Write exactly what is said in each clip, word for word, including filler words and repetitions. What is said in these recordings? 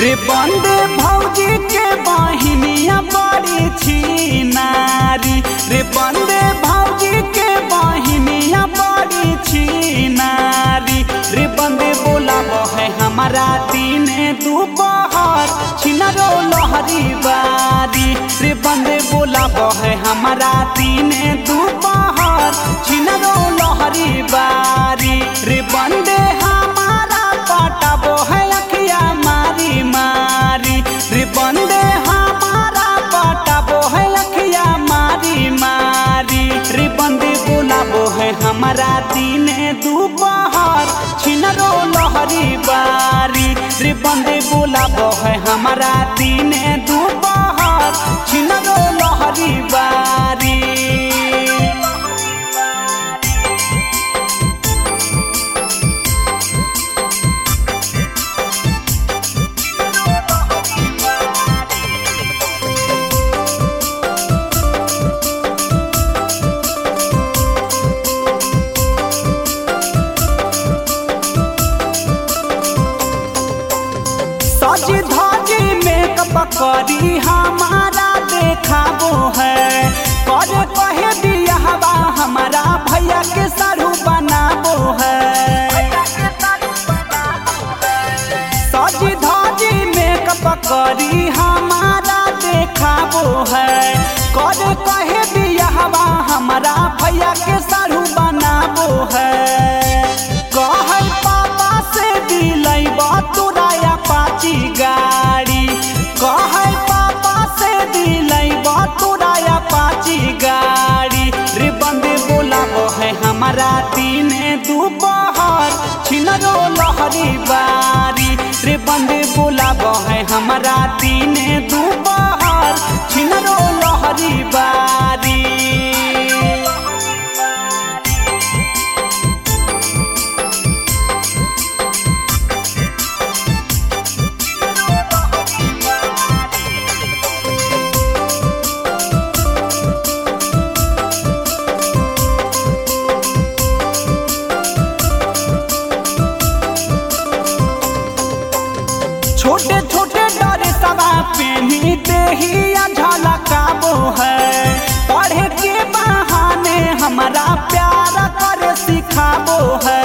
रे बंदे भौजी के बहिनिया बड़ी छिनारी रे बंदे भौजी के बहिनिया बड़ी छिनारी रे बंदे बोला है हमारा दिन दोपहर छिनरो लहरी बारी रे बंदे बोला है हमारा दिन दोपहर छिनरो लहरी बारी रे बंदे हमारा पटाबो है अखिया मारी मारी रे बंदे हमारा पटाबो है अखिया मारी मारी रे बंदे बोलाबो है हमारा दिन दोपहर छिनरो लहरी बारी रे बंदे बोलाबो है हमारा दिन दोपहर छिनरो लहरी बारी। सजी धजी मेकअप करी हमारा देखाबो है करे कहे बियाहवा हमारा भैया के सारू बनाबो है। सजी धजी मेकअप करी हमारा देखाबो है करे कहे बियाहवा हमारा भैया के सारू बनाबो है। कहे पापा से दिलई बतुराया पाची गाड़ी कहे पापा से दिलई बतुराया पाची गाड़ी रे बंदे बोलाबो है हमारा दिन दोपहर छिनरो लहरी बारी रे बंदे बोलाबो है हमारा दिन दोपहर छिनरो लहरी बारी। छोटे छोटे डरे सवा पहनते ही झलकाबो है पढ़े के बहाने हमारा प्यार करे सिखाबो है।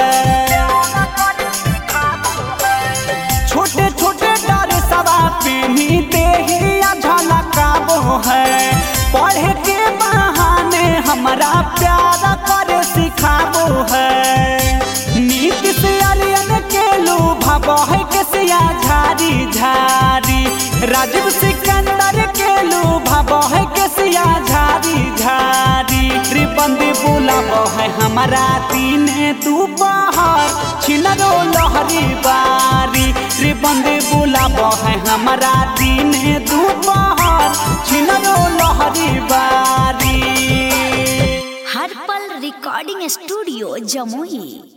छोटे छोटे डरे सवा पहनते ही झलकाबो है पढ़े के बहाने हमारा प्यार करे सिखाबो है। नीति से अलियन के लुभाबो है केसिया झारी झारी राजीव सिकंदर के लुभाबो है केसिया झारी झारी रे बंदे बोलाबो है हमारा दिन दोपहर छिनरो लहरी बारी रे बंदे बोलाबो है हमारा दिन दोपहर छिनरो लहरी बारी। हर पल रिकॉर्डिंग स्टूडियो जमुई।